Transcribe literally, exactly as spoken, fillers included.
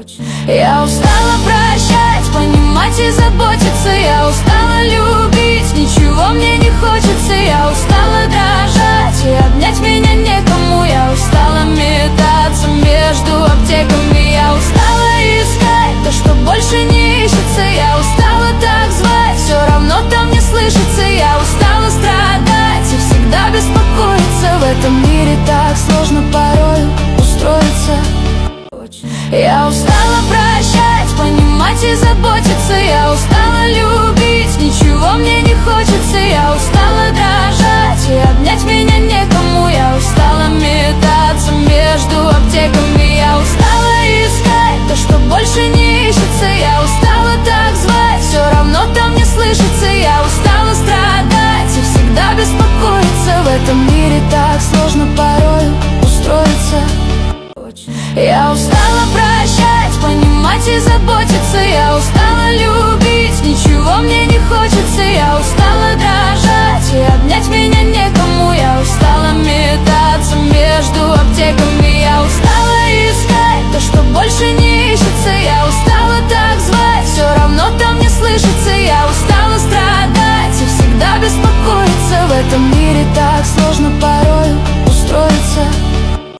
Я устала прощать, понимать и заботиться. Я устала любить, ничего мне не хочется. Я устала дрожать, и обнять меня некому. Я устала метаться между аптеками. Я устала искать то, что больше не ищется. Я устала так звать, все равно там не слышится. Я устала страдать и всегда беспокоиться. В этом мире так сложно порою устроиться. Я устала прощать, понимать и заботиться. Я устала любить, ничего мне не хочется. Я устала дрожать, и обнять меня некому. Я устала метаться между аптеками. Я устала искать то, что больше не ищется. Я устала так звать, все равно там не слышится. Я устала страдать и всегда беспокоиться. В этом мире так сложно порою устроиться. Я устала прощать, понимать и заботиться. Я устала любить, ничего мне не хочется. Я устала дрожать, и обнять меня некому. Я устала метаться между аптеками. Я устала искать то, что больше не ищется. Я устала так звать, все равно там не слышится. Я устала страдать и всегда беспокоиться. В этом мире так сложно порою устроиться.